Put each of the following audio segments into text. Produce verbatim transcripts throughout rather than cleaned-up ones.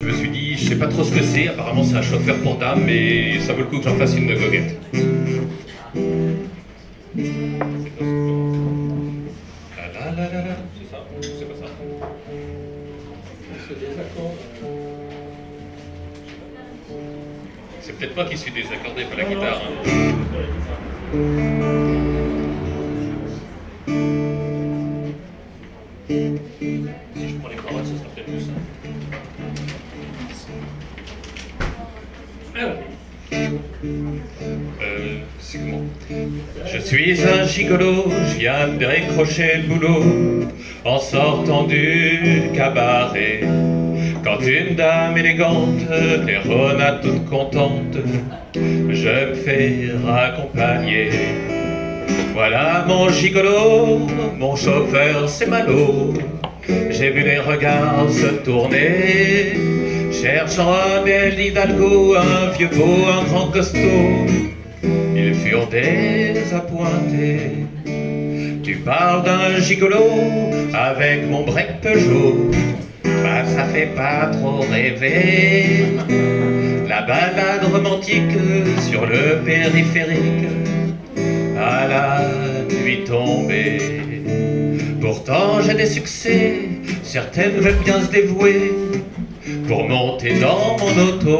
Je me suis dit, je sais pas trop ce que c'est, apparemment c'est un chauffeur pour dames, mais ça vaut le coup que j'en fasse une goguette. La la la la la, c'est ça, c'est pas ça. C'est peut-être moi qui suis désaccordé, pas la guitare. Hein. Si je prends les paroles, ça sera peut-être plus simple. Euh, c'est comment? Je suis un gigolo, je viens de décrocher le boulot en sortant du cabaret. Quand une dame élégante, claironna toute contente, je me fais raccompagner. Voilà mon gigolo, mon chauffeur c'est Malo. J'ai vu les regards se tourner, cherchant un bel hidalgo, un vieux beau, un grand costaud. Ils furent désappointés. Tu parles d'un gigolo avec mon break Peugeot, bah ça fait pas trop rêver. La balade romantique sur le périphérique à la nuit tombée. Pourtant j'ai des succès, certaines veulent bien se dévouer pour monter dans mon auto.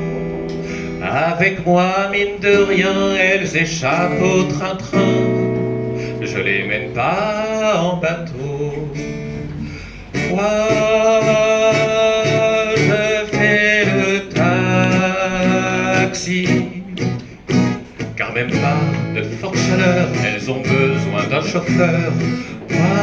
Avec moi, mine de rien, elles échappent au train-train. Je les mène pas en bateau. Moi, je fais le taxi, car même pas de forte chaleur, elles ont besoin d'un chauffeur. Moi,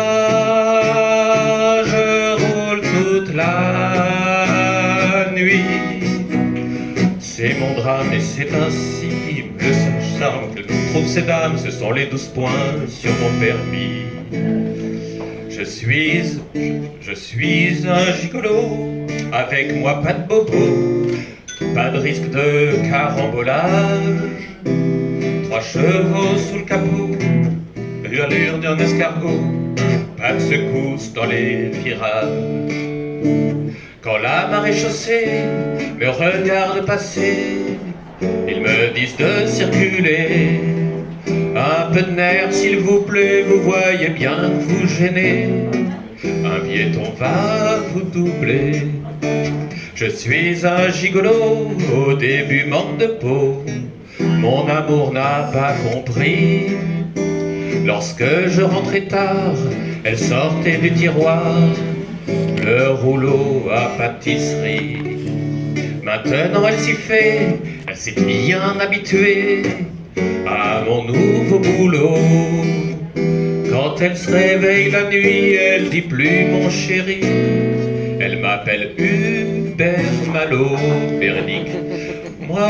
je roule toute la nuit. C'est mon drame et c'est ainsi. Le seul charme que trouvent ces dames, ce sont les douze points sur mon permis. Je suis, je suis un gigolo, avec moi pas de bobo, pas de risque de carambolage. Trois chevaux sous le capot, l'allure d'un escargot, pas de secousse dans les virages. Quand la marée chaussée me regarde passer, ils me disent de circuler. Un peu de nerf s'il vous plaît, vous voyez bien vous gênez. Un piéton va vous doubler. Je suis un gigolo, au début manque de peau. Mon amour n'a pas compris. Lorsque je rentrais tard, elle sortait du tiroir le rouleau à pâtisserie. Maintenant elle s'y fait, elle s'est bien habituée à mon nouveau boulot. Quand elle se réveille la nuit, elle dit plus mon chéri, elle m'appelle Hubert Malo. Véronique, moi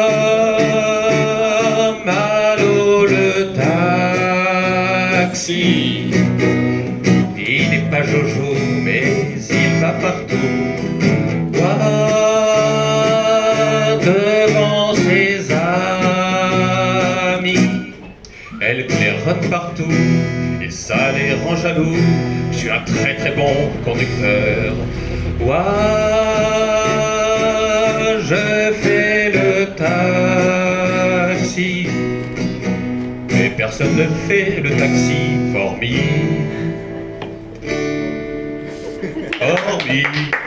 Malo le taxi. Il n'est pas Jojo, mais il va partout. Moi, devant ses amis, elle claironne partout, et ça les rend jaloux. Je suis un très très bon conducteur. Moi, je fais le taxi, mais personne ne fait le taxi, hormis hormis